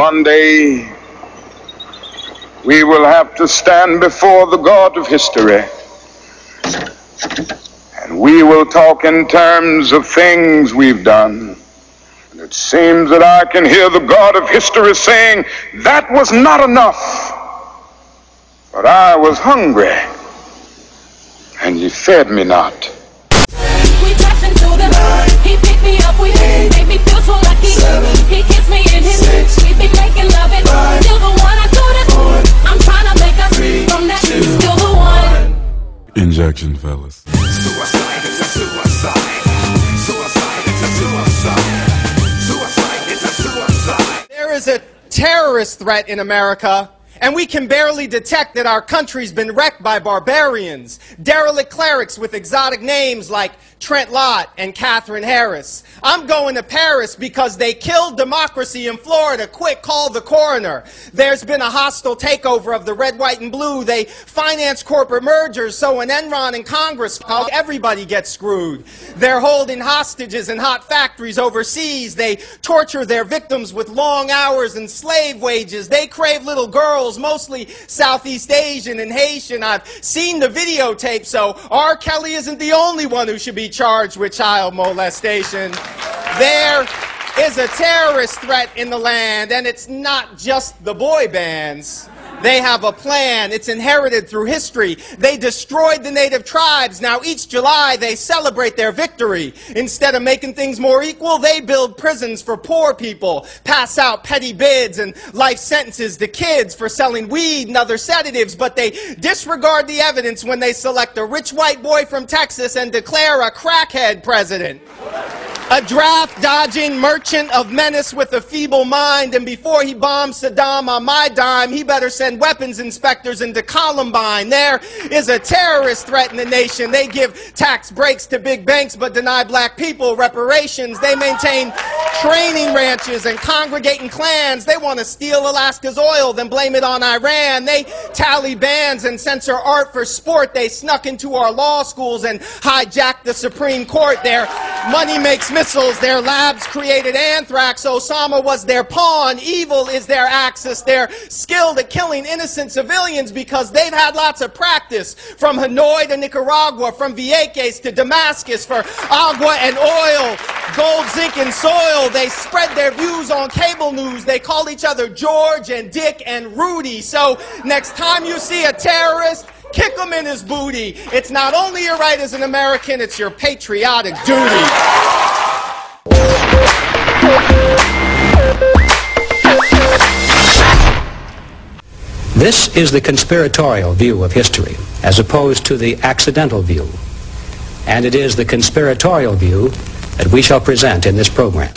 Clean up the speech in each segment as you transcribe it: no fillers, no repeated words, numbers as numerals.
one day we will have to stand before the God of history, and we will talk in terms of things we've done. And it seems that I can hear the God of history saying, that was not enough, but I was hungry, and ye fed me not. We dressed into the night. He picked me up, we made me feel so lucky. He kissed me in his lips. We be making love it. Still the one I told us. I'm trying to make us from that. Still the one. Injection, fellas. Suicide is a suicide. Suicide is a suicide. Suicide is a suicide. There is a terrorist threat in America, and we can barely detect that our country's been wrecked by barbarians, derelict clerics with exotic names like Trent Lott and Catherine Harris. I'm going to Paris because they killed democracy in Florida. Quick, call the coroner. There's been a hostile takeover of the red, white, and blue. They finance corporate mergers, so when Enron and Congress, everybody gets screwed. They're holding hostages in hot factories overseas. They torture their victims with long hours and slave wages. They crave little girls, mostly Southeast Asian and Haitian. I've seen the videotape, so R. Kelly isn't the only one who should be charged with child molestation. There is a terrorist threat in the land, and it's not just the boy bands. They have a plan. It's inherited through history. They destroyed the native tribes. Now, each July, they celebrate their victory. Instead of making things more equal, they build prisons for poor people, pass out petty bids and life sentences to kids for selling weed and other sedatives, but they disregard the evidence when they select a rich white boy from Texas and declare a crackhead president. A draft-dodging merchant of menace with a feeble mind, and before he bombs Saddam on my dime, he better send weapons inspectors into Columbine. There is a terrorist threat in the nation. They give tax breaks to big banks but deny black people reparations. They maintain training ranches and congregating clans. They want to steal Alaska's oil, then blame it on Iran. They tally bans and censor art for sport. They snuck into our law schools and hijacked the Supreme Court. Their money makes missiles. Their labs created anthrax. Osama was their pawn. Evil is their axis. They're skilled at killing innocent civilians because they've had lots of practice. From Hanoi to Nicaragua, from Vieques to Damascus, for agua and oil, gold, zinc, and soil. They spread their views on cable news. They call each other George and Dick and Rudy. So next time you see a terrorist, kick him in his booty. It's not only your right as an American, it's your patriotic duty. This is the conspiratorial view of history, as opposed to the accidental view. And it is the conspiratorial view that we shall present in this program.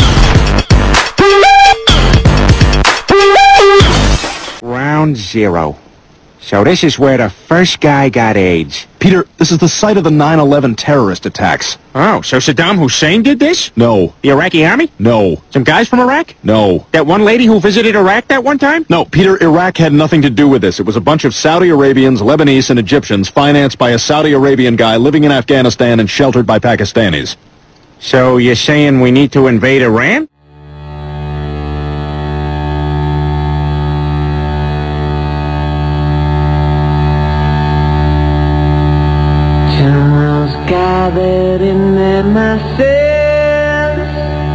Round zero. So this is where the first guy got AIDS. Peter, this is the site of the 9/11 terrorist attacks. Oh, so Saddam Hussein did this? No. The Iraqi army? No. Some guys from Iraq? No. That one lady who visited Iraq that one time? No, Peter, Iraq had nothing to do with this. It was a bunch of Saudi Arabians, Lebanese, and Egyptians financed by a Saudi Arabian guy living in Afghanistan and sheltered by Pakistanis. So you're saying we need to invade Iran? Generals gathered in their masses,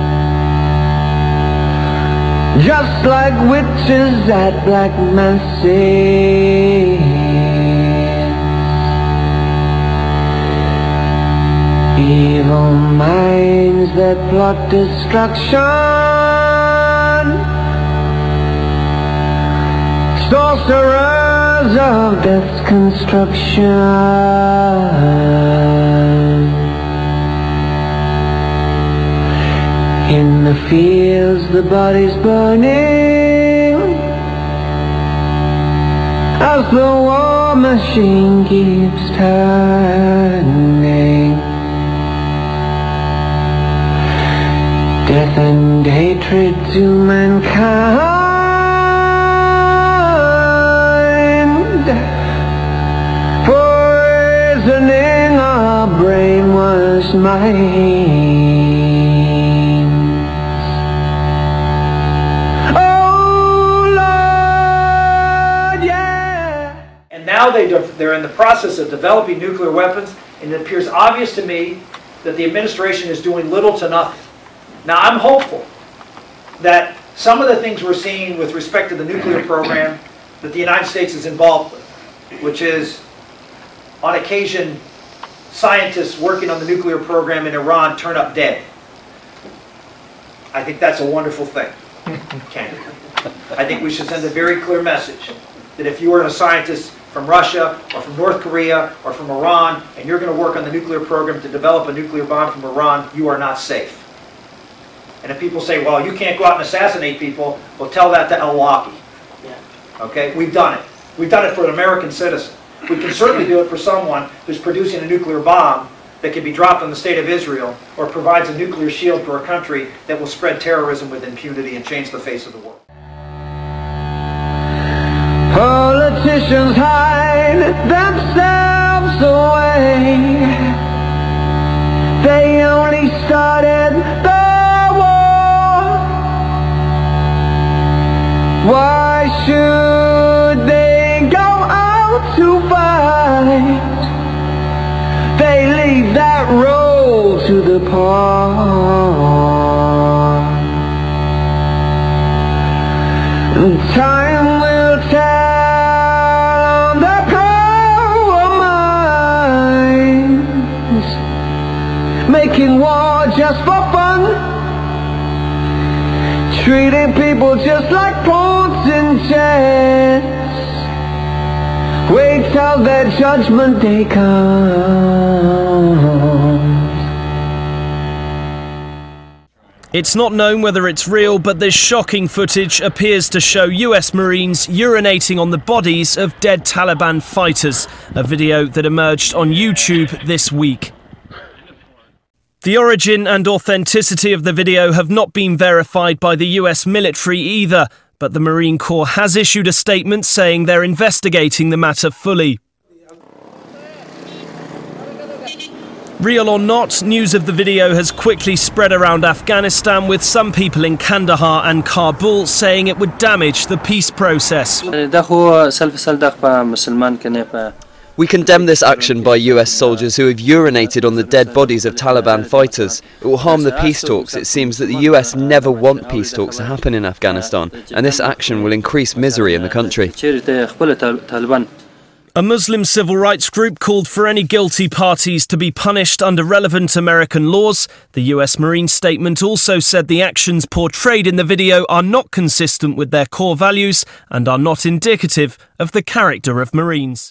just like witches at black masses. Evil minds that plot destruction, sorcerers of death's construction. In the fields the bodies burning, as the war machine keeps turning. Death and hatred to mankind, poisoning our brainwashed minds. Oh, they're in the process of developing nuclear weapons, and it appears obvious to me that the administration is doing little to nothing. Now, I'm hopeful that some of the things we're seeing with respect to the nuclear program that the United States is involved with, which is, on occasion, scientists working on the nuclear program in Iran turn up dead. I think that's a wonderful thing, candidly. I think we should send a very clear message that if you are a scientist from Russia or from North Korea or from Iran and you're going to work on the nuclear program to develop a nuclear bomb from Iran, you are not safe. And if people say, well, you can't go out and assassinate people, well, tell that to al-Awlaki. Okay? We've done it. We've done it for an American citizen. We can certainly do it for someone who's producing a nuclear bomb that can be dropped on the state of Israel or provides a nuclear shield for a country that will spread terrorism with impunity and change the face of the world. Politicians hide themselves away. They only started the war. Why should they go out to fight? They leave that role to the pawn. And time will tell on the power minds, making war just for fun, treating people just like pawns in chess. Wait till their judgment day comes. It's not known whether it's real, but this shocking footage appears to show US Marines urinating on the bodies of dead Taliban fighters, a video that emerged on YouTube this week. The origin and authenticity of the video have not been verified by the US military either, but the Marine Corps has issued a statement saying they're investigating the matter fully. Real or not, news of the video has quickly spread around Afghanistan, with some people in Kandahar and Kabul saying it would damage the peace process. We condemn this action by US soldiers who have urinated on the dead bodies of Taliban fighters. It will harm the peace talks. It seems that the US never want peace talks to happen in Afghanistan, and this action will increase misery in the country. A Muslim civil rights group called for any guilty parties to be punished under relevant American laws. The US Marine statement also said the actions portrayed in the video are not consistent with their core values and are not indicative of the character of Marines.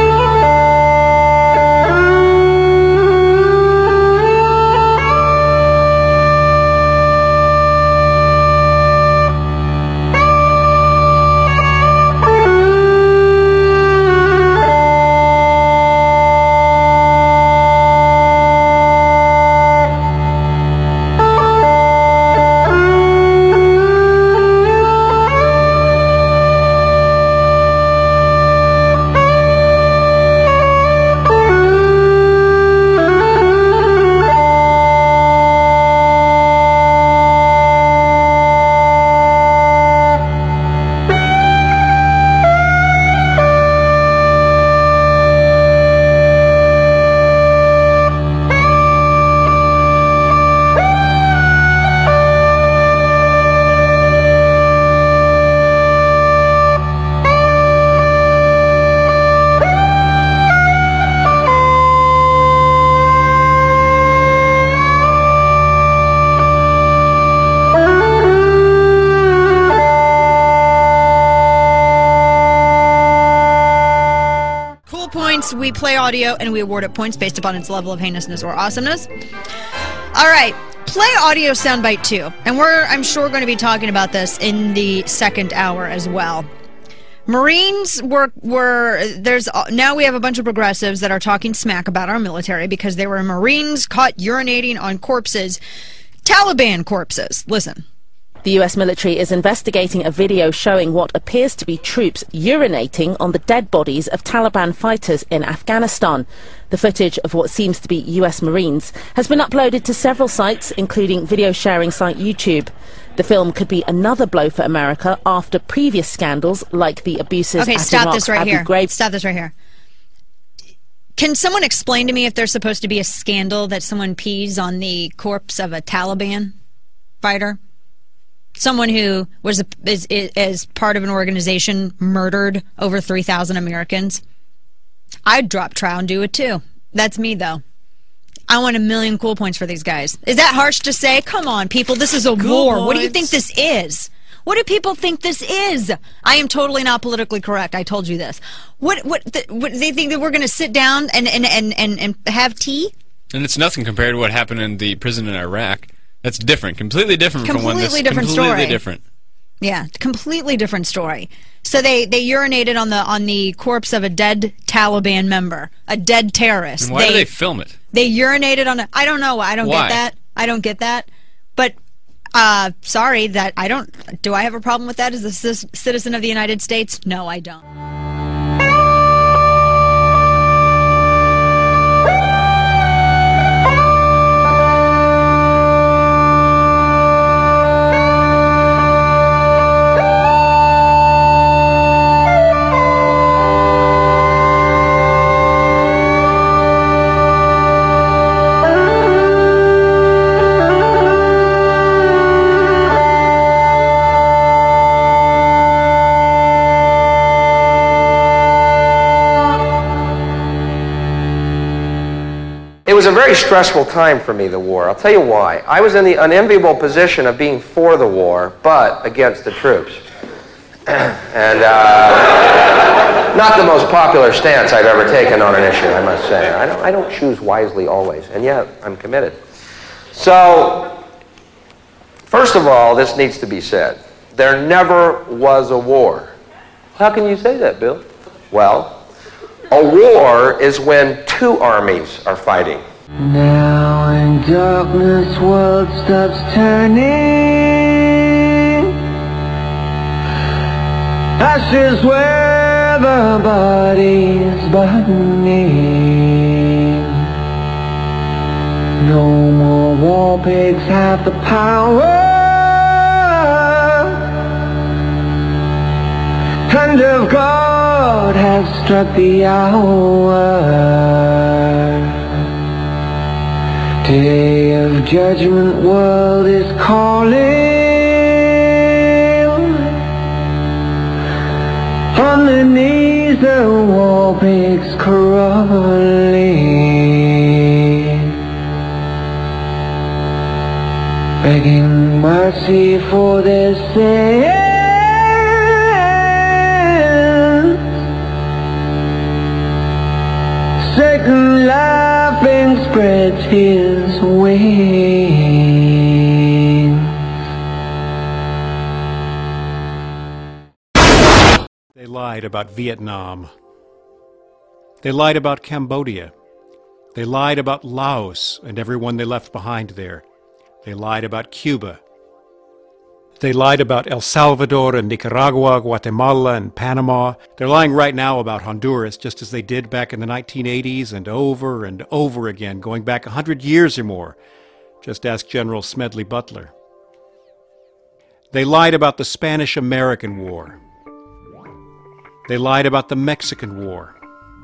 We play audio and we award it points based upon its level of heinousness or awesomeness. All right, play audio soundbite 2, and I'm sure, going to be talking about this in the second hour as well. Marines now we have a bunch of progressives that are talking smack about our military because there were Marines caught urinating on corpses, Taliban corpses. Listen. The US military is investigating a video showing what appears to be troops urinating on the dead bodies of Taliban fighters in Afghanistan. The footage of what seems to be US Marines has been uploaded to several sites, including video sharing site YouTube. The film could be another blow for America after previous scandals like the abuses at Iraq Abu Ghraib. Stop this right here. Can someone explain to me if there's supposed to be a scandal that someone pees on the corpse of a Taliban fighter? Someone who was is part of an organization murdered over 3,000 Americans? I'd drop trial and do it too. That's me, though. I want 1,000,000 cool points for these guys. Is that harsh to say? Come on, people. This is a war. What do you think this is? What do people think this is? I am totally not politically correct. I told you this. What they think that we're going to sit down and have tea? And it's nothing compared to what happened in the prison in Iraq. That's different. Completely different from one. Completely different completely story. different. Yeah, completely different story. So they urinated on the corpse of a dead Taliban member, a dead terrorist. And why do they film it? They urinated on I don't know. I don't Why? get that. I don't get that. But sorry that I don't. Do I have a problem with that as a citizen of the United States? No, I don't. It was a very stressful time for me, the war. I'll tell you why. I was in the unenviable position of being for the war, but against the troops. And not the most popular stance I've ever taken on an issue, I must say. I don't choose wisely always, and yet I'm committed. So, first of all, this needs to be said. There never was a war. How can you say that, Bill? Well, a war is when two armies are fighting. Now in darkness world stops turning, ashes where the body's burning. No more war pigs have the power, hand of God has struck the hour. Day of judgment world is calling. On the knees the war pigs crawling, begging mercy for their sins. Satan laughing spreads his wings. They lied about Vietnam. They lied about Cambodia. They lied about Laos and everyone they left behind there. They lied about Cuba. They lied about El Salvador and Nicaragua, Guatemala and Panama. They're lying right now about Honduras, just as they did back in the 1980s and over again, going back 100 years or more. Just ask General Smedley Butler. They lied about the Spanish-American War. They lied about the Mexican War.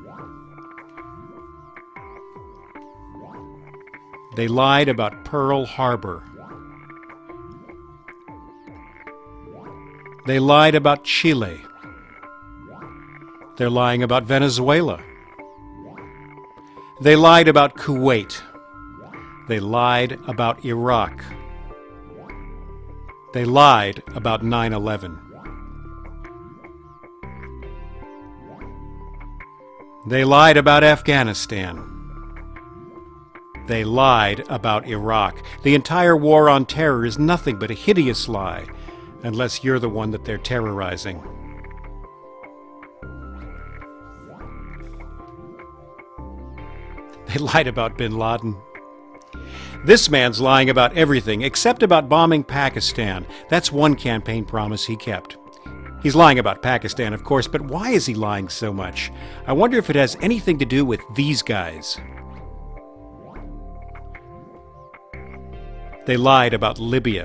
They lied about Pearl Harbor. They lied about Chile. They're lying about Venezuela. They lied about Kuwait. They lied about Iraq. They lied about 9/11. They lied about Afghanistan. They lied about Iraq. The entire war on terror is nothing but a hideous lie, unless you're the one that they're terrorizing. They lied about bin Laden. This man's lying about everything except about bombing Pakistan. That's one campaign promise he kept. He's lying about Pakistan, of course, but why is he lying so much? I wonder if it has anything to do with these guys. They lied about Libya.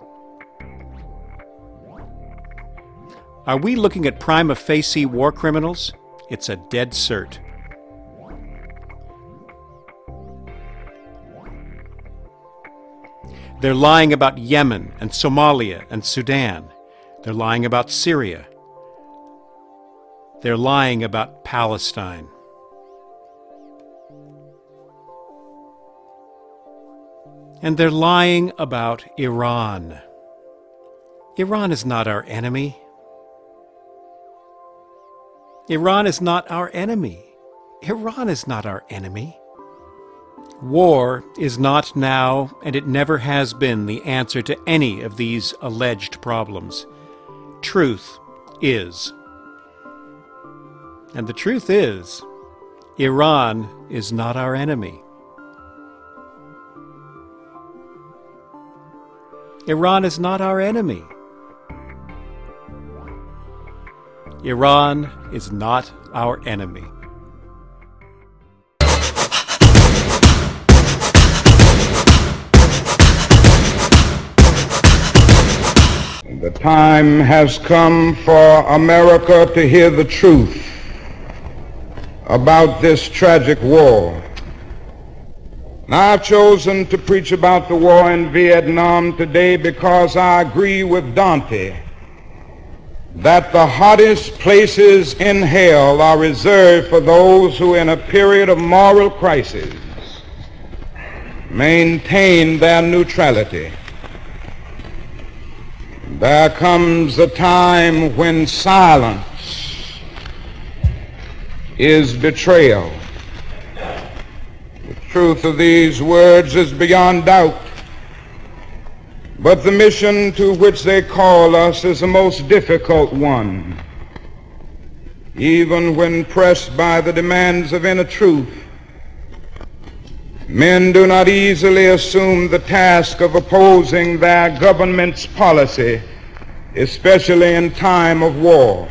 Are we looking at prima facie war criminals? It's a dead cert. They're lying about Yemen and Somalia and Sudan. They're lying about Syria. They're lying about Palestine. And they're lying about Iran. Iran is not our enemy. Iran is not our enemy. Iran is not our enemy. War is not now, and it never has been, the answer to any of these alleged problems. Truth is. And the truth is, Iran is not our enemy. Iran is not our enemy. Iran is not our enemy. The time has come for America to hear the truth about this tragic war. Now, I've chosen to preach about the war in Vietnam today because I agree with Dante that the hottest places in hell are reserved for those who, in a period of moral crisis, maintain their neutrality. There comes a time when silence is betrayal. The truth of these words is beyond doubt, but the mission to which they call us is the most difficult one. Even when pressed by the demands of inner truth, men do not easily assume the task of opposing their government's policy, especially in time of war.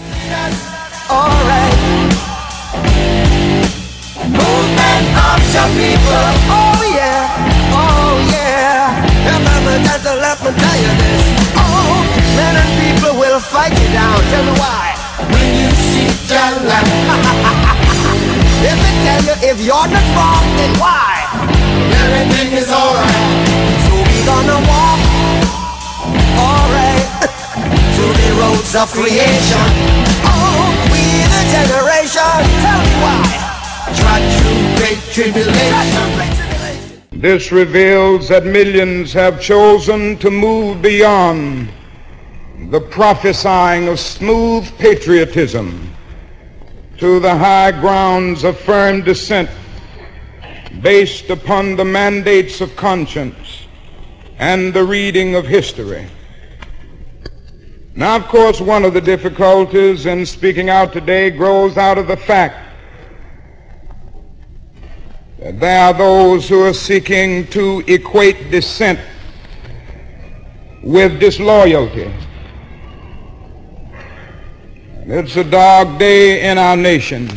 Some people, oh yeah, remember that to let me tell you this. Oh, men and people will fight you down. Tell me why. When you see your life, if they tell you if you're not wrong, then why? Everything is alright. So we gonna walk, alright, through the roads of creation. Oh, we the generation. Tell me why. This reveals that millions have chosen to move beyond the prophesying of smooth patriotism to the high grounds of firm dissent based upon the mandates of conscience and the reading of history. Now, of course, one of the difficulties in speaking out today grows out of the fact there are those who are seeking to equate dissent with disloyalty. It's a dark day in our nation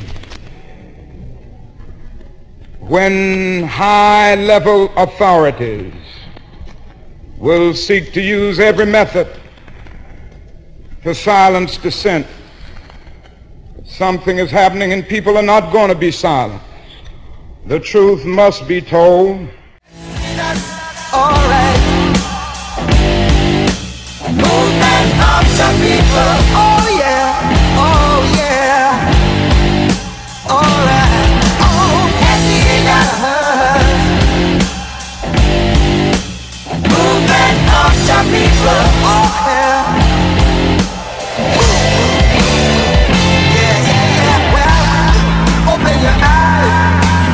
when high-level authorities will seek to use every method to silence dissent. Something is happening and people are not going to be silent. The truth must be told. Alright. Movement of the people. Oh yeah. Alright. Oh, movement of the people. Oh yeah. Well, open your eyes.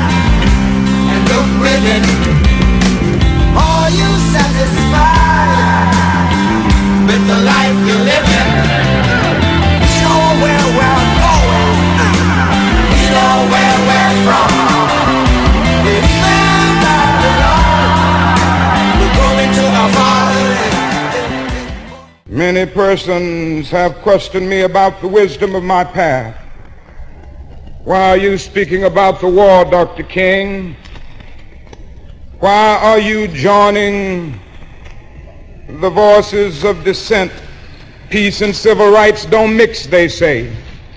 Women, are you satisfied with the life you're living? We know where we're going. We know where we're from. We're leaving our Lord. We're going to our Father. Many persons have questioned me about the wisdom of my path. Why are you speaking about the war, Dr. King? Why are you joining the voices of dissent? Peace and civil rights don't mix, they say.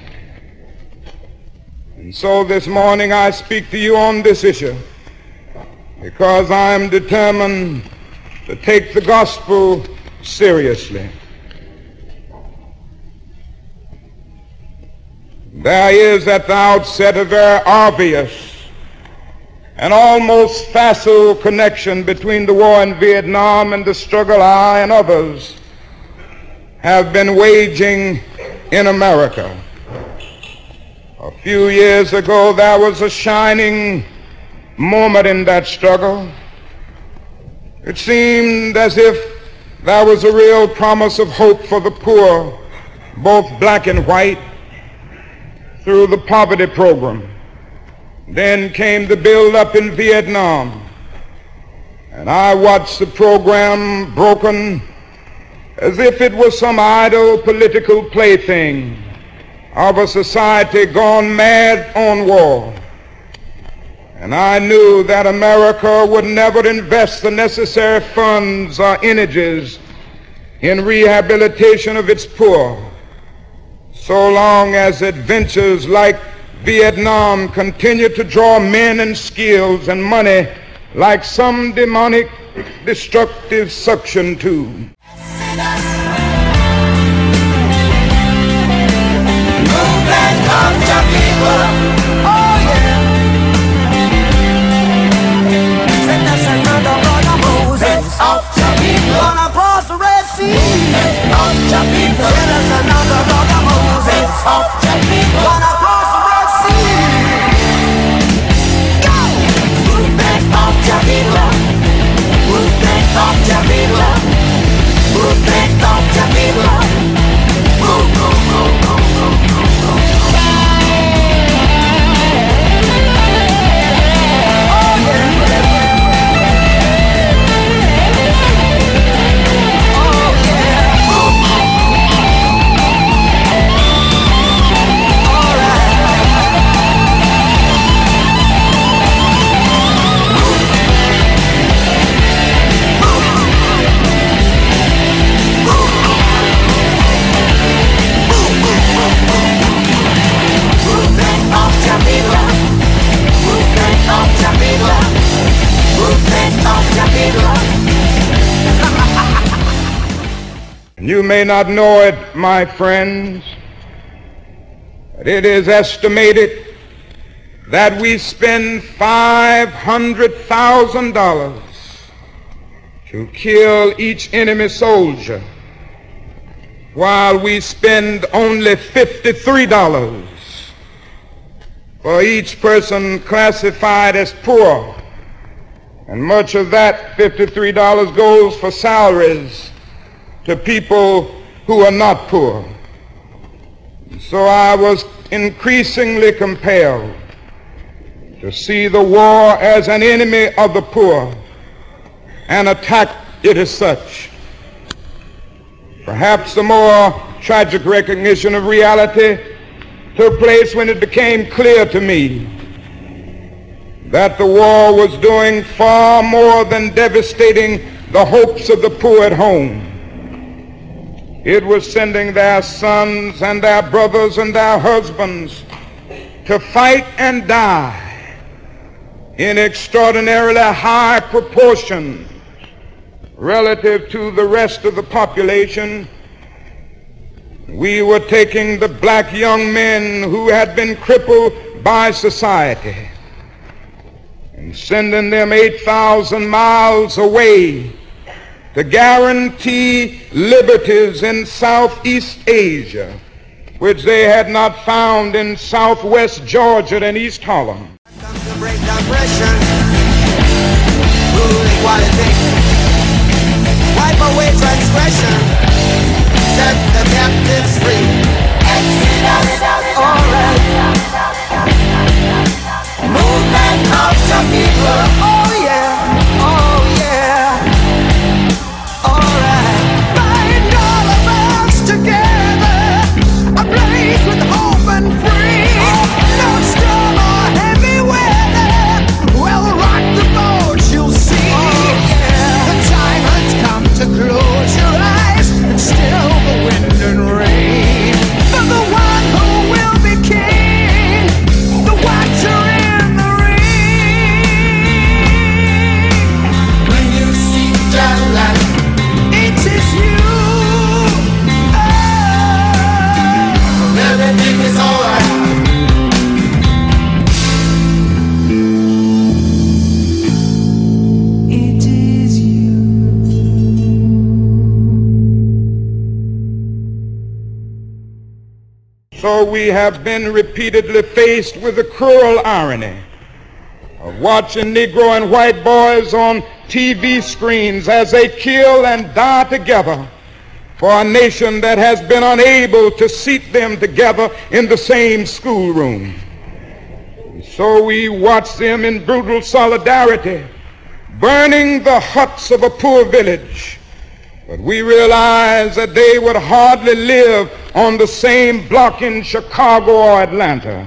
And so this morning I speak to you on this issue because I am determined to take the gospel seriously. There is at the outset a very obvious and almost facile connection between the war in Vietnam and the struggle I and others have been waging in America. A few years ago, there was a shining moment in that struggle. It seemed as if there was a real promise of hope for the poor, both black and white, through the poverty program. Then came the build-up in Vietnam, and I watched the program broken as if it was some idle political plaything of a society gone mad on war. And I knew that America would never invest the necessary funds or energies in rehabilitation of its poor so long as adventures like Vietnam continue to draw men and skills and money like some demonic destructive suction tube. You may not know it, my friends, but it is estimated that we spend $500,000 to kill each enemy soldier, while we spend only $53 for each person classified as poor. And much of that $53 goes for salaries to people who are not poor. So I was increasingly compelled to see the war as an enemy of the poor and attack it as such. Perhaps the more tragic recognition of reality took place when it became clear to me that the war was doing far more than devastating the hopes of the poor at home. It was sending their sons and their brothers and their husbands to fight and die in extraordinarily high proportions relative to the rest of the population. We were taking the black young men who had been crippled by society and sending them 8,000 miles away to guarantee liberties in Southeast Asia, which they had not found in Southwest Georgia and East Harlem. Break oppression, rule equality, wipe away transgression, set the captives free. Exodus, alright. Movement of the people, oh yeah, oh yeah. Alright, bind all of us together, a place with hope and free. No storm or heavy weather will rock the boat, you'll see. Oh, yeah. So we have been repeatedly faced with the cruel irony of watching Negro and white boys on TV screens as they kill and die together for a nation that has been unable to seat them together in the same schoolroom. So we watch them in brutal solidarity, burning the huts of a poor village. But we realize that they would hardly live on the same block in Chicago or Atlanta.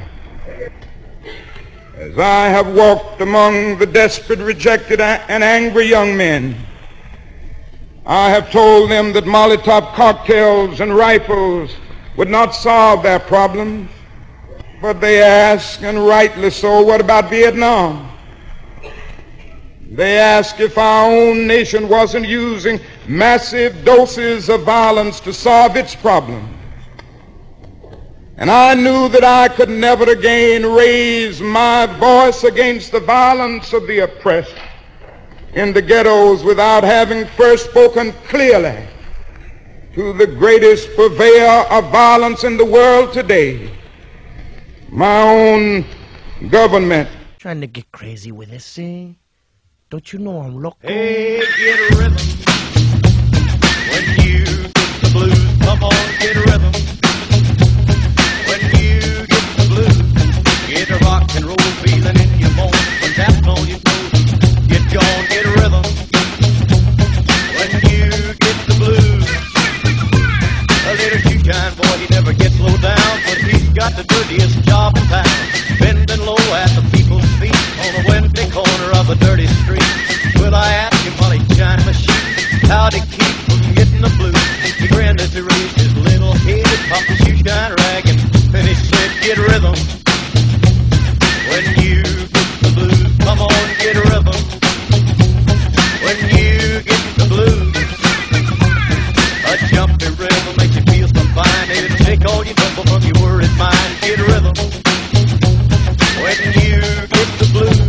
As I have walked among the desperate, rejected, and angry young men, I have told them that Molotov cocktails and rifles would not solve their problems. But they ask, and rightly so, what about Vietnam? They ask if our own nation wasn't using massive doses of violence to solve its problems. And I knew that I could never again raise my voice against the violence of the oppressed in the ghettos without having first spoken clearly to the greatest purveyor of violence in the world today, my own government. Trying to get crazy with this, see? Don't you know I'm local? Hey, get a rhythm. When you get the blues, come on, get a rhythm. When you get the blues, get a rock and roll feeling in your bones. When tapping on your toes, get gone, get a rhythm. When you get the blues, a little shoe-shine boy, he never gets low down, but he's got the dirtiest job in town. Bending low at the people's feet on a Wednesday corner of a dirty street. Will I ask him while he's shining my sheet how to keep from getting the blues? He grinned as he raised his little head, popped the shoe-shine rag, and then he said, get rhythm. When you get the blues, come on, get rhythm. When you get the blues, a jumpy rhythm makes you feel so fine. It'll take all your trouble from your worried mind. Get rhythm. When you get the blues.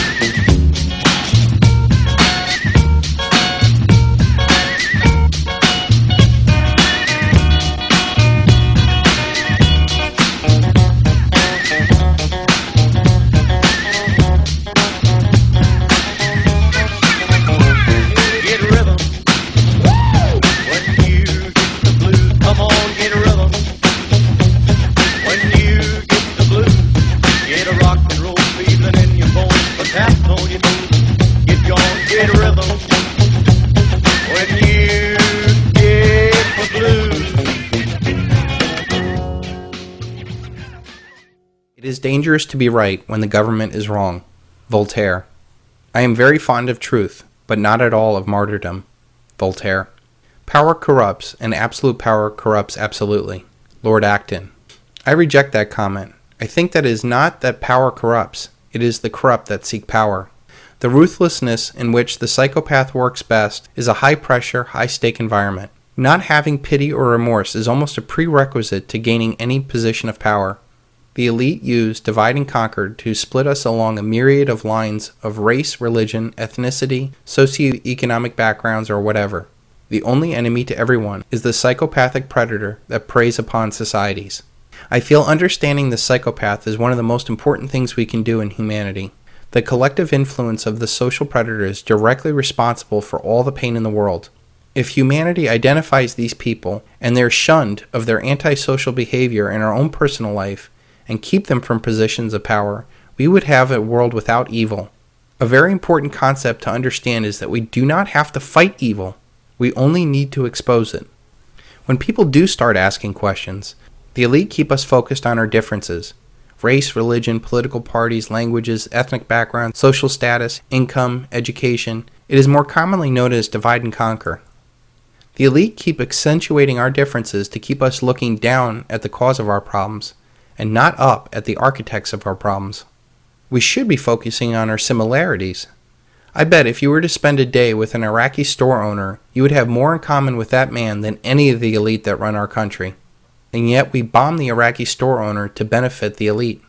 It is dangerous to be right when the government is wrong. Voltaire. I am very fond of truth, but not at all of martyrdom. Voltaire. Power corrupts, and absolute power corrupts absolutely. Lord Acton. I reject that comment. I think that it is not that power corrupts, it is the corrupt that seek power. The ruthlessness in which the psychopath works best is a high-pressure, high-stake environment. Not having pity or remorse is almost a prerequisite to gaining any position of power. The elite use divide and conquer to split us along a myriad of lines of race, religion, ethnicity, socioeconomic backgrounds, or whatever. The only enemy to everyone is the psychopathic predator that preys upon societies. I feel understanding the psychopath is one of the most important things we can do in humanity. The collective influence of the social predator is directly responsible for all the pain in the world. If humanity identifies these people and they're shunned of their antisocial behavior in our own personal life and keep them from positions of power, we would have a world without evil. A very important concept to understand is that we do not have to fight evil. We only need to expose it. When people do start asking questions, the elite keep us focused on our differences. Race, religion, political parties, languages, ethnic background, social status, income, education. It is more commonly known as divide and conquer. The elite keep accentuating our differences to keep us looking down at the cause of our problems and not up at the architects of our problems. We should be focusing on our similarities. I bet if you were to spend a day with an Iraqi store owner, you would have more in common with that man than any of the elite that run our country. And yet we bomb the Iraqi store owner to benefit the elite.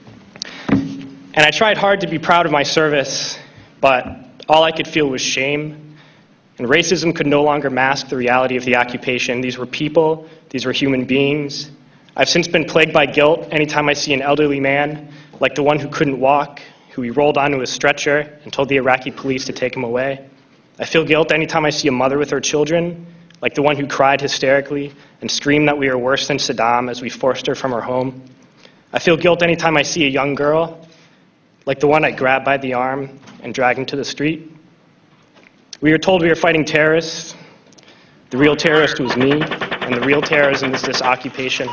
And I tried hard to be proud of my service, but all I could feel was shame. And racism could no longer mask the reality of the occupation. These were people, these were human beings. I've since been plagued by guilt anytime I see an elderly man, like the one who couldn't walk, who we rolled onto a stretcher and told the Iraqi police to take him away. I feel guilt anytime I see a mother with her children, like the one who cried hysterically and screamed that we are worse than Saddam as we forced her from her home. I feel guilt anytime I see a young girl, like the one I grabbed by the arm and dragged into the street. We were told we were fighting terrorists. The real terrorist was me, and the real terrorism is this occupation.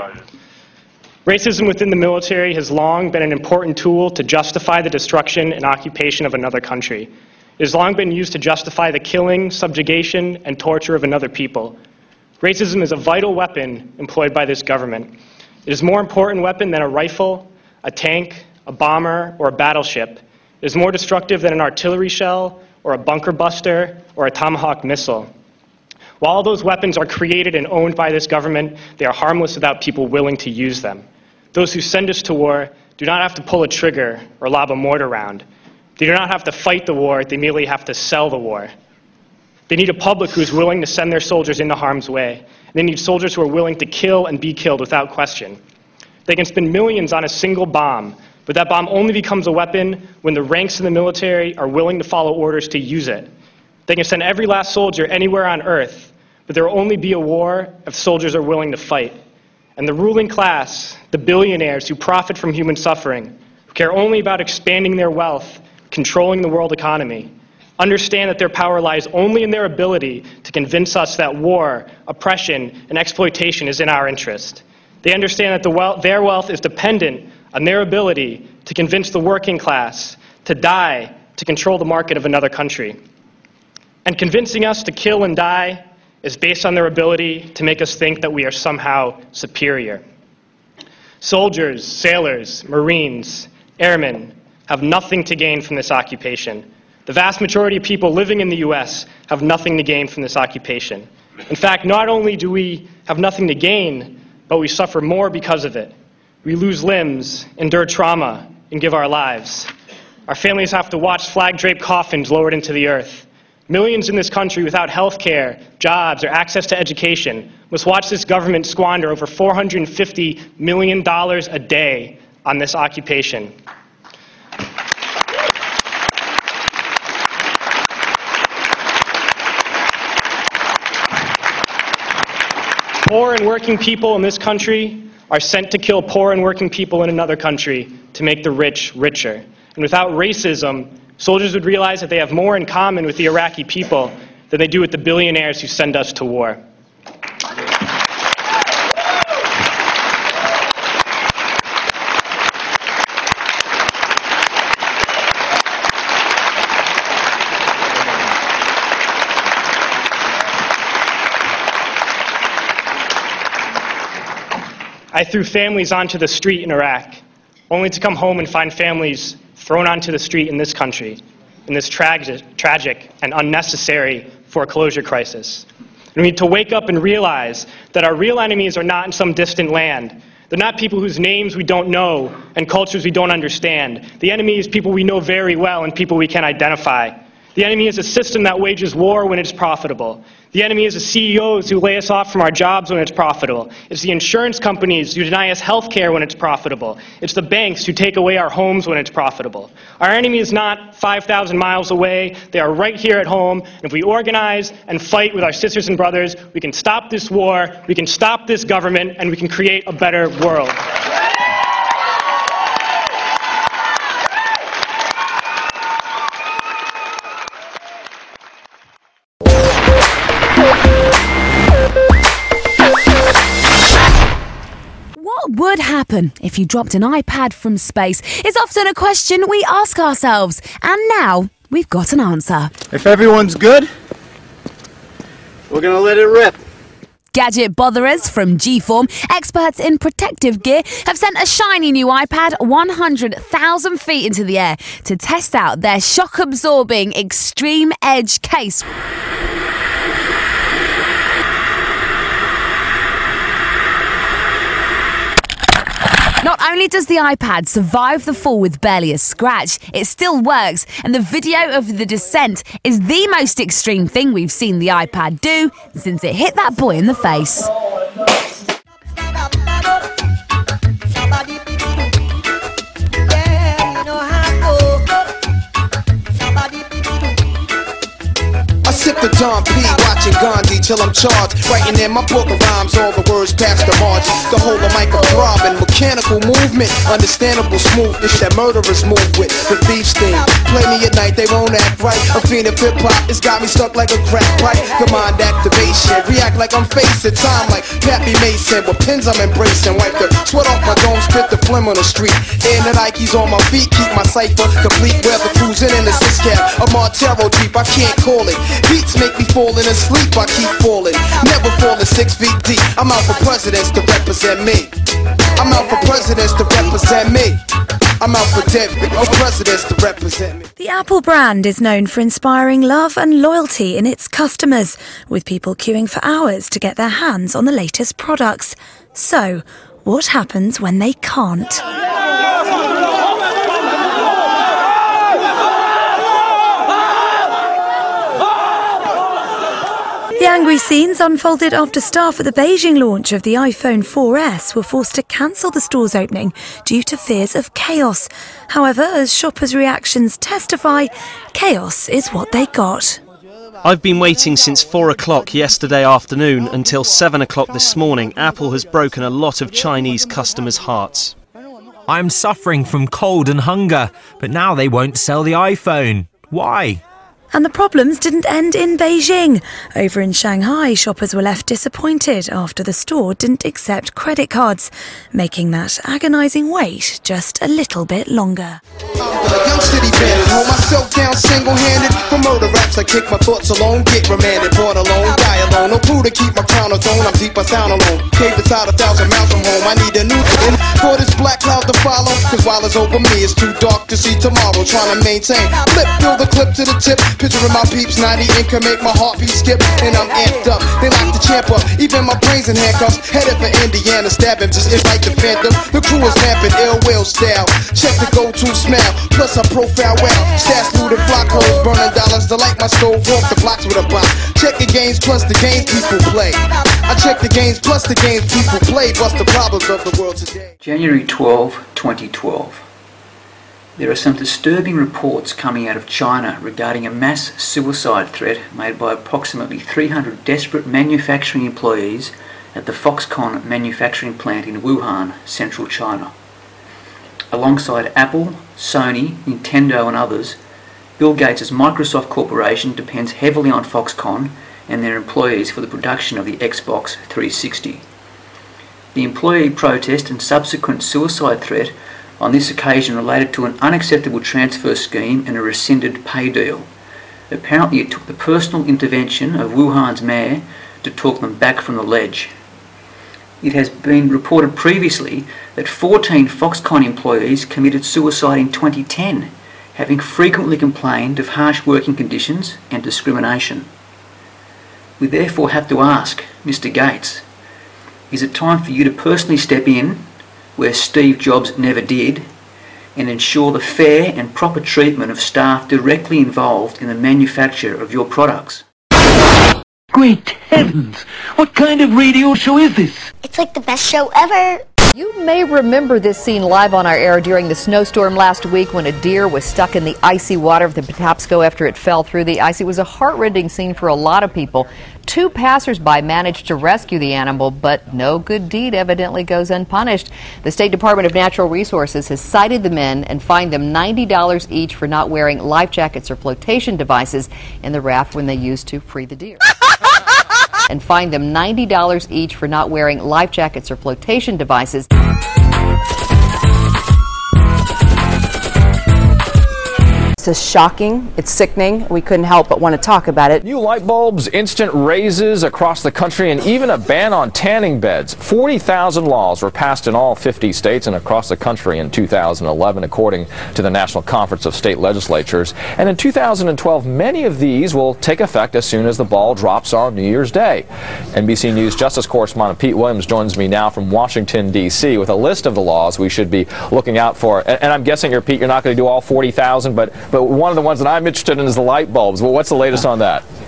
Racism within the military has long been an important tool to justify the destruction and occupation of another country. It has long been used to justify the killing, subjugation, and torture of another people. Racism is a vital weapon employed by this government. It is a more important weapon than a rifle, a tank, a bomber, or a battleship. It is more destructive than an artillery shell, or a bunker buster, or a Tomahawk missile. While all those weapons are created and owned by this government, they are harmless without people willing to use them. Those who send us to war do not have to pull a trigger or lob a mortar round. They do not have to fight the war, they merely have to sell the war. They need a public who is willing to send their soldiers into harm's way. They need soldiers who are willing to kill and be killed without question. They can spend millions on a single bomb, but that bomb only becomes a weapon when the ranks in the military are willing to follow orders to use it. They can send every last soldier anywhere on earth, but there will only be a war if soldiers are willing to fight. And the ruling class, the billionaires who profit from human suffering, who care only about expanding their wealth, controlling the world economy, understand that their power lies only in their ability to convince us that war, oppression, and exploitation is in our interest. They understand that their wealth is dependent on their ability to convince the working class to die to control the market of another country. And convincing us to kill and die is based on their ability to make us think that we are somehow superior. Soldiers, sailors, Marines, airmen have nothing to gain from this occupation. The vast majority of people living in the U.S. have nothing to gain from this occupation. In fact, not only do we have nothing to gain, but we suffer more because of it. We lose limbs, endure trauma, and give our lives. Our families have to watch flag-draped coffins lowered into the earth. Millions in this country without health care, jobs, or access to education must watch this government squander over $450 million a day on this occupation. Poor and working people in this country are sent to kill poor and working people in another country to make the rich richer. And without racism, soldiers would realize that they have more in common with the Iraqi people than they do with the billionaires who send us to war. I threw families onto the street in Iraq, only to come home and find families thrown onto the street in this country, in this tragic and unnecessary foreclosure crisis. We need to wake up and realize that our real enemies are not in some distant land. They're not people whose names we don't know and cultures we don't understand. The enemy is people we know very well and people we can identify. The enemy is a system that wages war when it's profitable. The enemy is the CEOs who lay us off from our jobs when it's profitable. It's the insurance companies who deny us health care when it's profitable. It's the banks who take away our homes when it's profitable. Our enemy is not 5,000 miles away. They are right here at home. And if we organize and fight with our sisters and brothers, we can stop this war, we can stop this government, and we can create a better world. What would happen if you dropped an iPad from space is often a question we ask ourselves, and now we've got an answer. If everyone's good, we're gonna let it rip. Gadget botherers from G-Form, experts in protective gear, have sent a shiny new iPad 100,000 feet into the air to test out their shock-absorbing Extreme Edge case. Not only does the iPad survive the fall with barely a scratch, it still works, and the video of the descent is the most extreme thing we've seen the iPad do since it hit that boy in the face. the Don P, watching Gandhi till I'm charged. Writing in my book of rhymes, all the words past the margin. The whole of mic throbbing, mechanical movement, understandable smoothness that murderers move with. The thief's thing, play me at night, they won't act right. A fiend of hip hop, it's got me stuck like a crack pipe. The mind activation, react like I'm facing time like Pappy Mason. With pins I'm embracing, wipe the sweat off my dome, spit the phlegm on the street. And the Nikes on my feet, keep my cipher complete. Weather cruising in the six cab, a Montero Jeep, I can't call it. Beats make me falling asleep, I keep falling. Never falling 6 feet deep. I'm out for presidents to represent me. I'm out for presidents to represent me. I'm out for dead presidents to represent me. The Apple brand is known for inspiring love and loyalty in its customers, with people queuing for hours to get their hands on the latest products. So, what happens when they can't? The angry scenes unfolded after staff at the Beijing launch of the iPhone 4S were forced to cancel the store's opening due to fears of chaos. However, as shoppers' reactions testify, chaos is what they got. I've been waiting since 4 o'clock yesterday afternoon until 7 o'clock this morning. Apple has broken a lot of Chinese customers' hearts. I'm suffering from cold and hunger, but now they won't sell the iPhone. Why? And the problems didn't end in Beijing. Over in Shanghai, shoppers were left disappointed after the store didn't accept credit cards, making that agonising wait just a little bit longer. I'm the young city bandit, hold myself down single-handed. For murder raps, I kick my thoughts alone, get remanded, born alone, die alone. No clue to keep my crown on tone, I'm deep, I sound alone. Cave inside 1,000 miles from home, I need a new thing for this black cloud to follow. Cause while it's over me, it's too dark to see tomorrow. Trying to maintain, fill the clip to the tip. Picturing my peeps, 90 ink can make my heartbeat skip. And I'm amped up, they like the champ up. Even my brain's in handcuffs, headed for Indiana. Stab him, just invite the phantom. The crew is vamping, ill will style. Check the go-to smell, plus I profile well. Stats looted flock holes, burning dollars to light my stove. Walk the blocks with a box. Check the games plus the games people play. I check the games plus the games people play. Bust the problems of the world today. January 12, 2012. There are some disturbing reports coming out of China regarding a mass suicide threat made by approximately 300 desperate manufacturing employees at the Foxconn manufacturing plant in Wuhan, central China. Alongside Apple, Sony, Nintendo and others, Bill Gates' Microsoft Corporation depends heavily on Foxconn and their employees for the production of the Xbox 360. The employee protest and subsequent suicide threat on this occasion related to an unacceptable transfer scheme and a rescinded pay deal. Apparently it took the personal intervention of Wuhan's mayor to talk them back from the ledge. It has been reported previously that 14 Foxconn employees committed suicide in 2010, having frequently complained of harsh working conditions and discrimination. We therefore have to ask, Mr. Gates, is it time for you to personally step in where Steve Jobs never did, and ensure the fair and proper treatment of staff directly involved in the manufacture of your products? Great heavens! What kind of radio show is this? It's like the best show ever. You may remember this scene live on our air during the snowstorm last week when a deer was stuck in the icy water of the Patapsco after it fell through the ice. It was a heart-rending scene for a lot of people. 2 passers-by managed to rescue the animal, but no good deed evidently goes unpunished. The State Department of Natural Resources has cited the men and fined them $90 each for not wearing life jackets or flotation devices in the raft when they used to free the deer. And fined them $90 each for not wearing life jackets or flotation devices. It's shocking, it's sickening, we couldn't help but want to talk about it. New light bulbs, instant raises across the country, and even a ban on tanning beds. 40,000 laws were passed in all 50 states and across the country in 2011, according to the National Conference of State Legislatures. And in 2012, many of these will take effect as soon as the ball drops on New Year's Day. NBC News Justice correspondent Pete Williams joins me now from Washington, D.C. with a list of the laws we should be looking out for. And I'm guessing, Pete, you're not going to do all 40,000, but one of the ones that I'm interested in is the light bulbs. Well, what's the latest on that?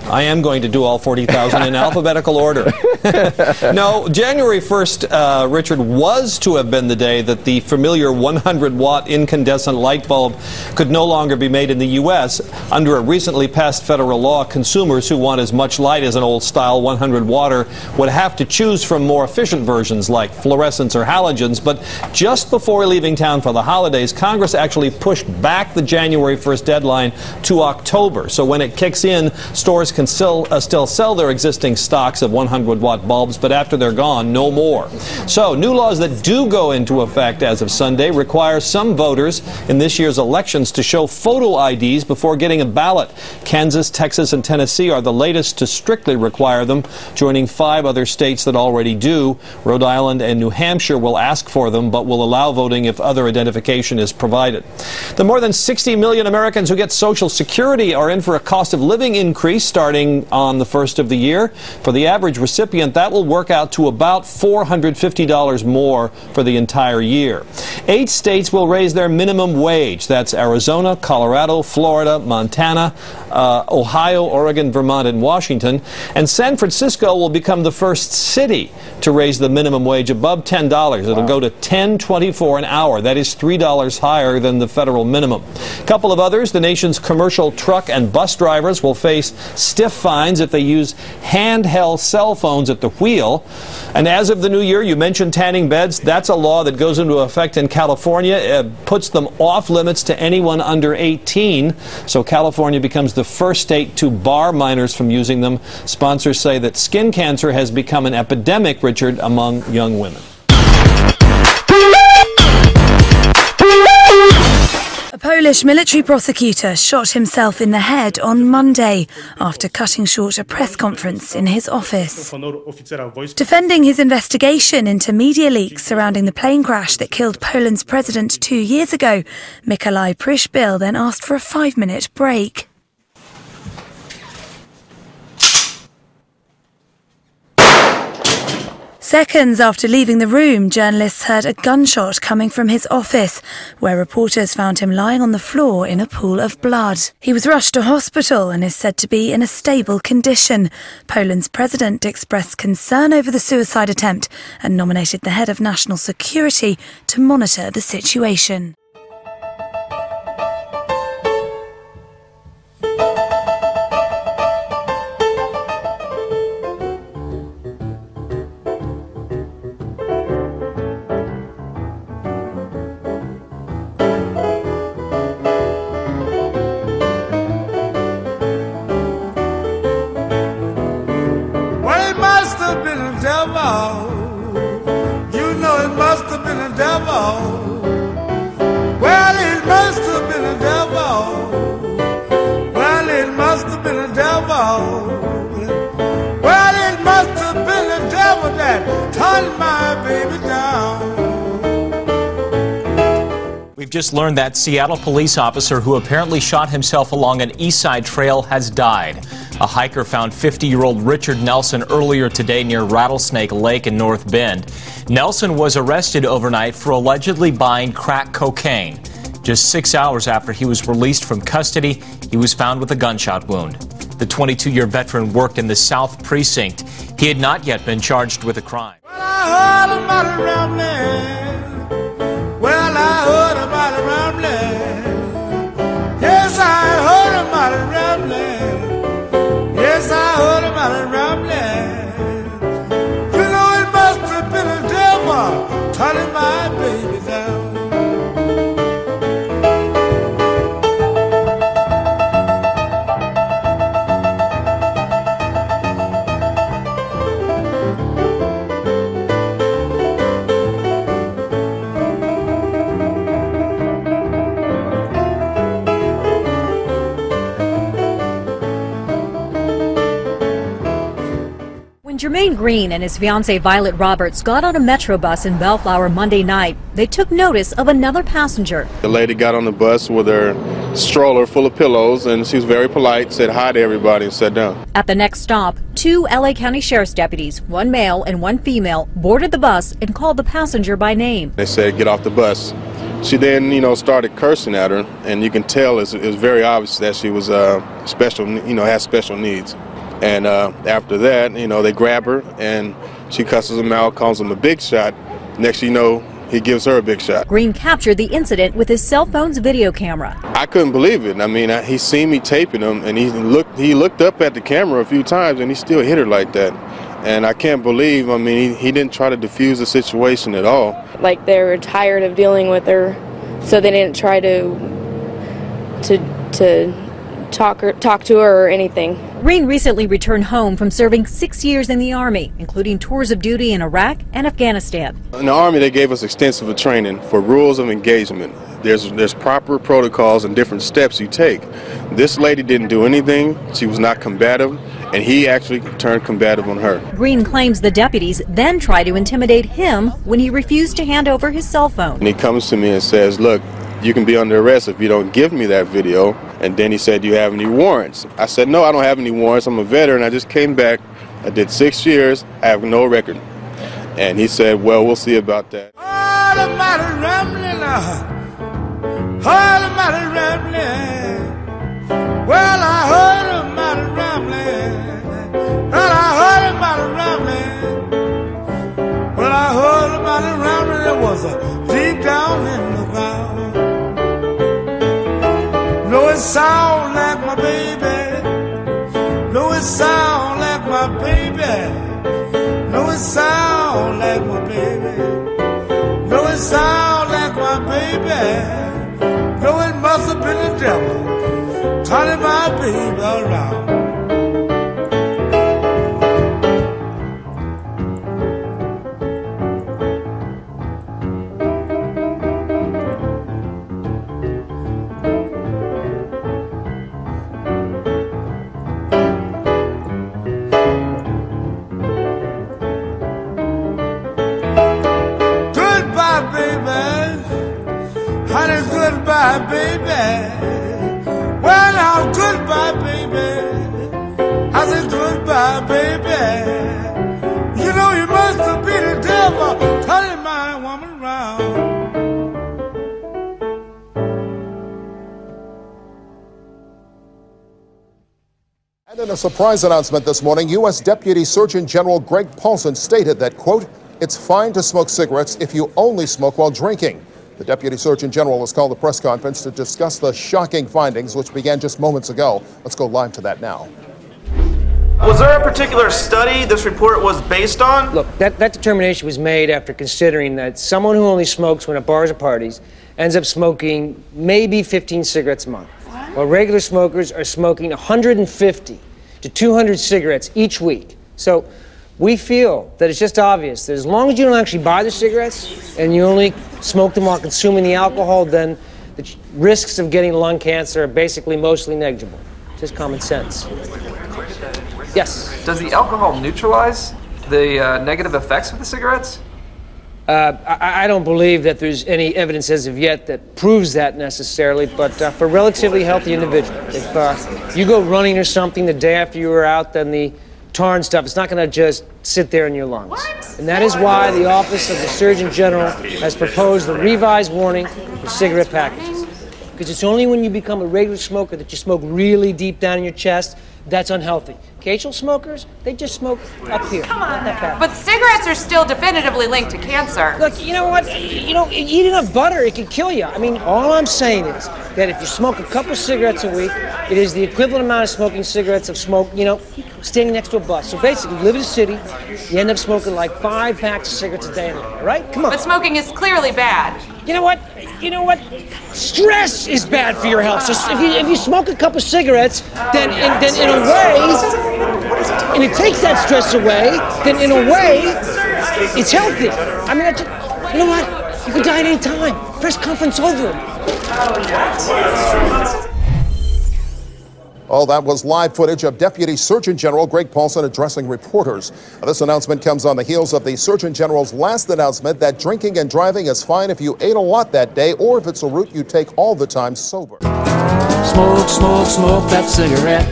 I am going to do all 40,000 in alphabetical order. No, January 1st, Richard, was to have been the day that the familiar 100-watt incandescent light bulb could no longer be made in the U.S. Under a recently passed federal law, consumers who want as much light as an old-style 100-watter would have to choose from more efficient versions like fluorescents or halogens. But just before leaving town for the holidays, Congress actually pushed back the January 1st deadline to October. So when it kicks in, stores can still sell their existing stocks of 100-watt bulbs, but after they're gone, no more. So new laws that do go into effect as of Sunday require some voters in this year's elections to show photo IDs before getting a ballot. Kansas, Texas, and Tennessee are the latest to strictly require them, joining 5 other states that already do. Rhode Island and New Hampshire will ask for them, but will allow voting if other identification is provided. The more than 60 million Americans who get Social Security are in for a cost of living increase starting on the first of the year. For the average recipient, that will work out to about $450 more for the entire year. 8 states will raise their minimum wage. That's Arizona, Colorado, Florida, Montana, Ohio, Oregon, Vermont, and Washington. And San Francisco will become the first city to raise the minimum wage above $10. It'll go to $10.24 an hour. That is $3 higher than the federal minimum. A couple of others, the nation's commercial truck and bus drivers will face stiff fines if they use handheld cell phones at the wheel. And as of the new year, you mentioned tanning beds. That's a law that goes into effect in California. It puts them off limits to anyone under 18. So California becomes the first state to bar minors from using them. Sponsors say that skin cancer has become an epidemic, Richard, among young women. A Polish military prosecutor shot himself in the head on Monday after cutting short a press conference in his office. Defending his investigation into media leaks surrounding the plane crash that killed Poland's president 2 years ago, Mikołaj Przybyl then asked for a 5-minute break. Seconds after leaving the room, journalists heard a gunshot coming from his office, where reporters found him lying on the floor in a pool of blood. He was rushed to hospital and is said to be in a stable condition. Poland's president expressed concern over the suicide attempt and nominated the head of national security to monitor the situation. We've just learned that Seattle police officer who apparently shot himself along an East Side trail has died. A hiker found 50-year-old Richard Nelson earlier today near Rattlesnake Lake in North Bend. Nelson was arrested overnight for allegedly buying crack cocaine. Just 6 hours after he was released from custody, he was found with a gunshot wound. The 22-year veteran worked in the South Precinct. He had not yet been charged with a crime. Well, I heard about it rambling. Well, I heard about it rambling. Yes, I heard about it rambling. Yes, I heard about it rambling. You know, it must have been a devil turning my baby down. Jermaine Green and his fiancée Violet Roberts got on a Metro bus in Bellflower Monday night. They took notice of another passenger. The lady got on the bus with her stroller full of pillows, and she was very polite, said hi to everybody, and sat down. At the next stop, 2 LA County Sheriff's deputies, one male and one female, boarded the bus and called the passenger by name. They said, get off the bus. She then, started cursing at her, and you can tell it was very obvious that she was special, has special needs. And after that, they grab her, and she cusses him out, calls him a big shot. Next thing you know, he gives her a big shot. Green captured the incident with his cell phone's video camera. I couldn't believe it. I mean, he seen me taping him, and he looked up at the camera a few times, and he still hit her like that. And I can't believe, he didn't try to defuse the situation at all. Like they were tired of dealing with her, so they didn't try to talk to her or anything. Green recently returned home from serving 6 years in the Army, including tours of duty in Iraq and Afghanistan. In the Army, they gave us extensive training for rules of engagement. There's proper protocols and different steps you take. This lady didn't do anything. She was not combative, and he actually turned combative on her. Green claims the deputies then tried to intimidate him when he refused to hand over his cell phone. And he comes to me and says, look, you can be under arrest if you don't give me that video. And then he said, do you have any warrants? I said, no, I don't have any warrants. I'm a veteran. I just came back. I did 6 years. I have no record. And he said, well, we'll see about that. All the mighty rambling, all the mighty rambling. Well, I heard a mighty rambling. Well, I heard a mighty rambling. Well, I heard a mighty rambling. It was deep down in the ground. No, it sound like my baby. No, it sound like my baby. No, it sound like my baby. No, it sound like my baby. No, it must have been the devil turning my baby around. Goodbye, baby. Well, now, goodbye, baby. I said, goodbye, baby. You know, you must have been the devil turning my woman around. And in a surprise announcement this morning, U.S. Deputy Surgeon General Greg Paulson stated that, quote, it's fine to smoke cigarettes if you only smoke while drinking. The Deputy Surgeon General has called a press conference to discuss the shocking findings, which began just moments ago. Let's go live to that now. Was there a particular study this report was based on? Look, that determination was made after considering that someone who only smokes when at bars or parties ends up smoking maybe 15 cigarettes a month, while regular smokers are smoking 150 to 200 cigarettes each week. So we feel that it's just obvious that as long as you don't actually buy the cigarettes and you only smoke them while consuming the alcohol, then the risks of getting lung cancer are basically mostly negligible. Just common sense. Yes? Does the alcohol neutralize the negative effects of the cigarettes? I don't believe that there's any evidence as of yet that proves that necessarily, but for relatively healthy individuals, if you go running or something the day after you were out, then the tar and stuff, it's not going to just sit there in your lungs. What? And that is why the Office of the Surgeon General has proposed the revised warning for cigarette packages. Because it's only when you become a regular smoker that you smoke really deep down in your chest that's unhealthy. Occasional smokers, they just smoke up here. Come on, but cigarettes are still definitively linked to cancer. Look, you know what? Eat enough butter, it can kill you. I mean, all I'm saying is that if you smoke a couple cigarettes a week, it is the equivalent amount of smoking cigarettes of smoke, standing next to a bus. So basically, you live in a city, you end up smoking like 5 packs of cigarettes a day, all right? Come on. But smoking is clearly bad. You know what? Stress is bad for your health. So if you smoke a couple cigarettes, then in a way, and it takes that stress away, then in a way, it's healthy. I mean, you know what? You can die at any time. Press conference over. Oh, that was live footage of Deputy Surgeon General Greg Paulson addressing reporters. This announcement comes on the heels of the Surgeon General's last announcement that drinking and driving is fine if you ate a lot that day or if it's a route you take all the time sober. Smoke, smoke, smoke that cigarette.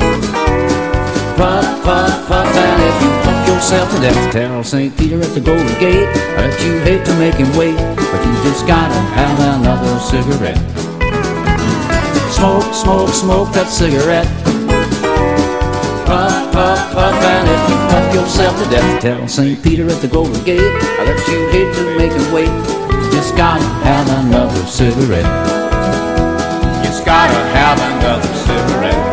Puff, puff, puff, and if you puff yourself to death, tell St. Peter at the Golden Gate that you hate to make him wait, but you just gotta have another cigarette. Smoke, smoke, smoke that cigarette. puff, puff, puff. And if you puff yourself to death, tell St. Peter at the Golden Gate that you hate to make him wait. You just gotta have another cigarette. You just gotta have another cigarette.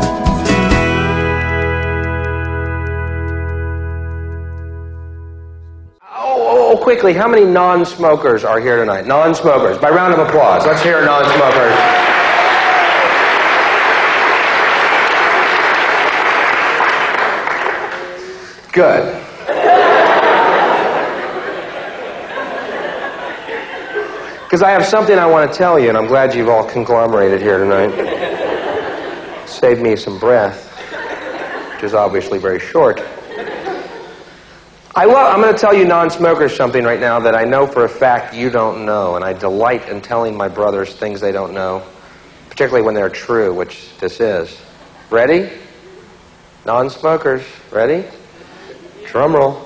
Oh, quickly, how many non-smokers are here tonight? Non-smokers, by round of applause. Let's hear non-smokers. Good. Because I have something I want to tell you, and I'm glad you've all conglomerated here tonight. Saved me some breath, which is obviously very short. I'm going to tell you non-smokers something right now that I know for a fact you don't know, and I delight in telling my brothers things they don't know, particularly when they're true, which this is. Ready? Non-smokers, ready? Drum roll.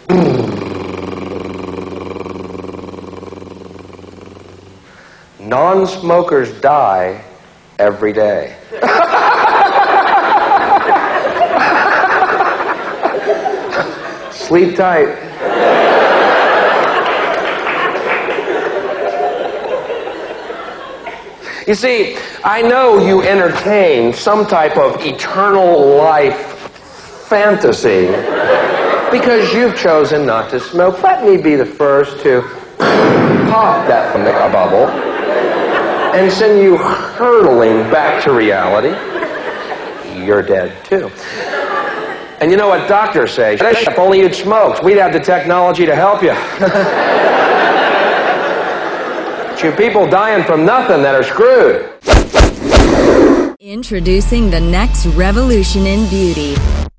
Non-smokers die every day. Sleep tight. You see, I know you entertain some type of eternal life fantasy because you've chosen not to smoke. Let me be the first to pop that bubble and send you hurtling back to reality. You're dead, too. And you know what doctors say? If only you'd smoked, we'd have the technology to help you. But you people dying from nothing that are screwed. Introducing the next revolution in beauty.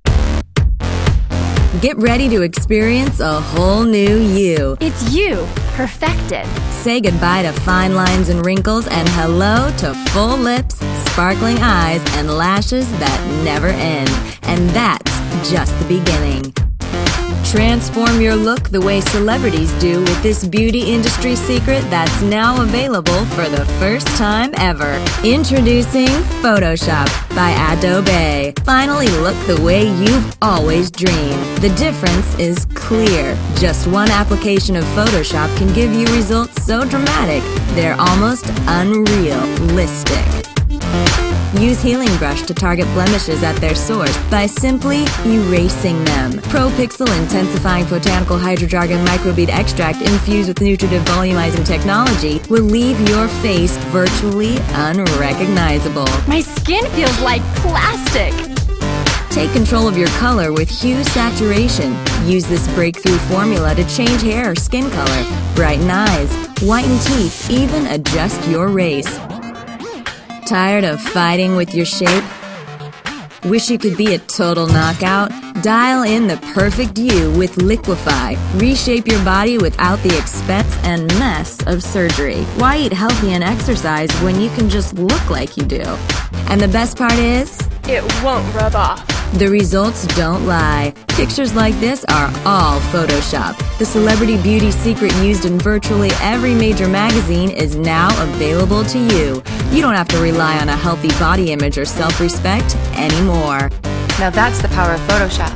Get ready to experience a whole new you. It's you, perfected. Say goodbye to fine lines and wrinkles and hello to full lips, sparkling eyes, and lashes that never end. And that's just the beginning. Transform your look the way celebrities do with this beauty industry secret that's now available for the first time ever. Introducing Photoshop by Adobe. Finally look the way you've always dreamed. The difference is clear. Just one application of Photoshop can give you results so dramatic, they're almost unrealistic. Use Healing Brush to target blemishes at their source by simply erasing them. ProPixel Intensifying Botanical Hydrojargon Microbead Extract infused with nutritive volumizing technology will leave your face virtually unrecognizable. My skin feels like plastic. Take control of your color with Hue Saturation. Use this breakthrough formula to change hair or skin color, brighten eyes, whiten teeth, even adjust your race. Tired of fighting with your shape? Wish you could be a total knockout? Dial in the perfect you with Liquify. Reshape your body without the expense and mess of surgery. Why eat healthy and exercise when you can just look like you do? And the best part is, it won't rub off. The results don't lie. Pictures like this are all Photoshop. The celebrity beauty secret used in virtually every major magazine is now available to you. You don't have to rely on a healthy body image or self-respect anymore. Now that's the power of Photoshop.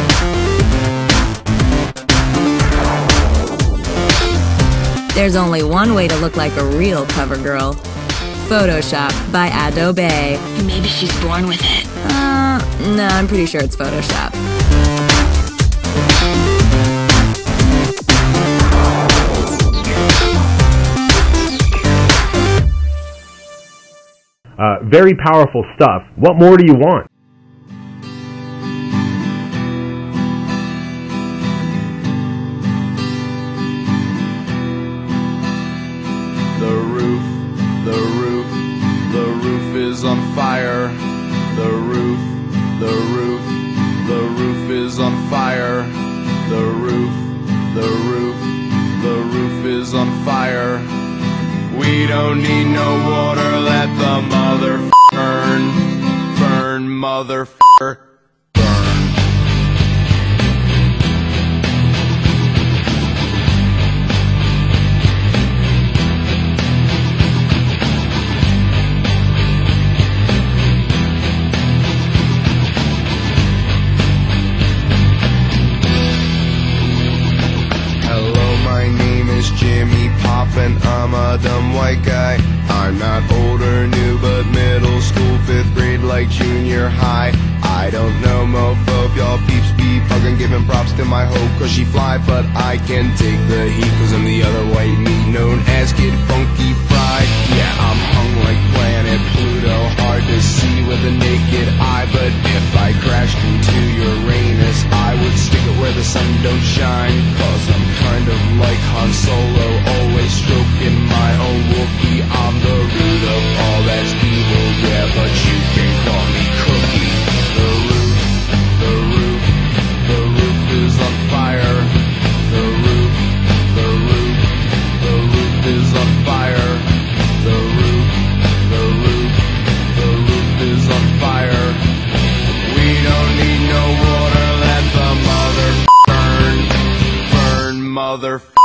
There's only one way to look like a real cover girl. Photoshop by Adobe. Maybe she's born with it. No, I'm pretty sure it's Photoshop. Very powerful stuff. What more do you want? The roof is on fire. The roof is on fire. The roof is on fire. We don't need no water, let the motherfucker burn, motherfucker. white guy. I'm not old or new, but middle school, 5th grade, like junior high. I don't know, mofo, if y'all peeps be bugging, giving props to my hoe, cause she fly, but I can take the heat, cause I'm the other white meat known as Kid Funky Fried. Yeah, I'm hung like planet Pluto, hard to see with a naked eye, but if I crashed into Uranus, I would stick it where the sun don't shine, cause I'm kind of like Han Solo, always stroking my own Wookiee. I'm the root of all that's evil, yeah, but you can call me Cookie. The roof is on fire. The roof is on fire. The roof is on fire. We don't need no water, let the mother burn, mother burn.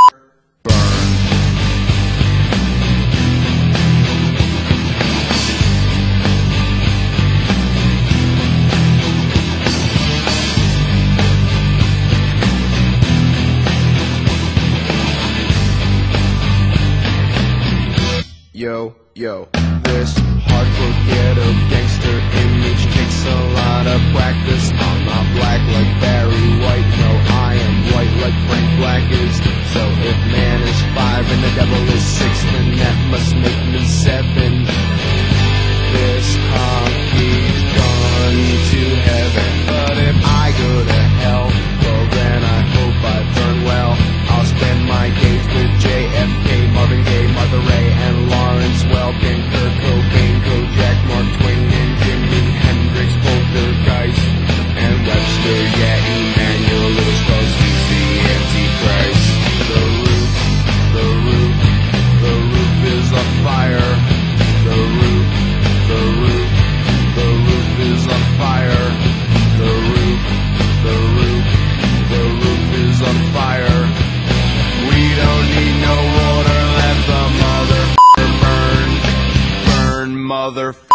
Yo, this hardcore ghetto gangster image takes a lot of practice. I'm not black like Barry White, no, I am white like Frank Black is. So if man is 5 and the devil is 6, then that must make me 7. This hockey's gone to heaven, but if I go to hell, well then I hope I burn well. I'll spend my days with JFK, Marvin Gaye, Martha Ray, and Lawrence Welkin, Kurt Cobain, Kojak, Mark Twain, and Jimi Hendrix, Poltergeist, and Webster, yeah, Emmanuel Lewis, cause he's the Antichrist. The roof is on fire. The roof is on fire. The roof is on fire. We don't need no water, let the mother burn, mother burn.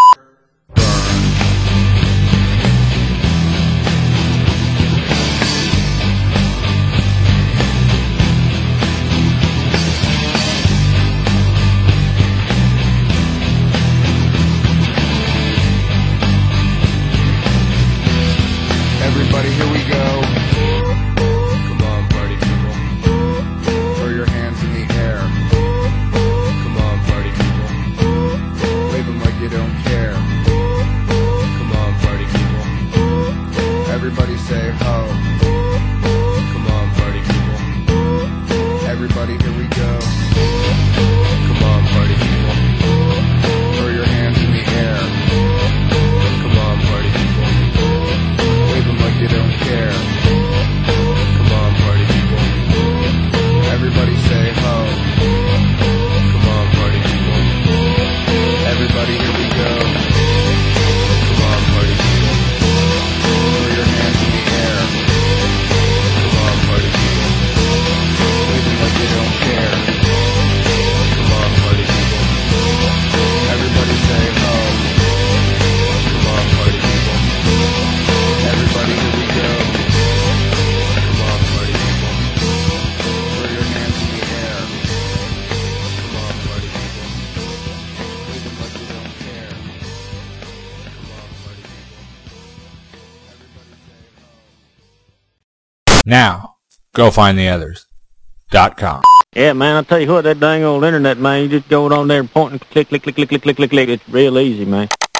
Everybody, here we go. Come on, party people. Throw your hands in the air. Come on, party people. Wave them like you don't care. Come on, party people. Everybody say ho. Come on, party people. Everybody, here we go. Come on, party people. Throw your hands in the air. Come on, party people. Wave them like you don't care. Come on, party people. Everybody say ho. Come on, party people. Everybody, here we go. Come on, party people. Throw your hands in the air. Come on, party people. Wave them like you don't care. Come on, party people. Everybody say ho. Come on, party people. Everybody, here we go. Come on, party people. Throw your hands in the air. Come on, party people. Wave them like you don't care. Come on, party people. Everybody say ho. Now, go find the others.com. Yeah, man, I'll tell you what, that dang old internet, man, you just go on there and point and click. It's real easy, man.